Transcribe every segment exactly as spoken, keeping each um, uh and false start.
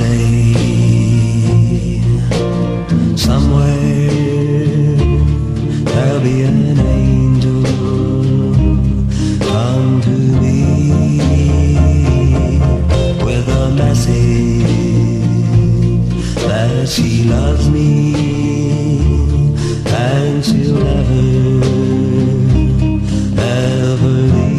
someday, somewhere, there'll be an angel come to me with a message that she loves me and she'll never, ever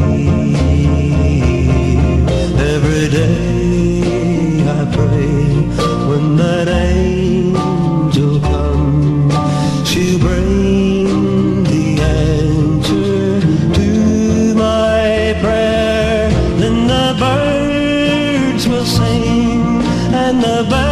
leave. Every day I pray when that angel comes, she'll bring the answer to my prayer. Then the birds will sing and the birds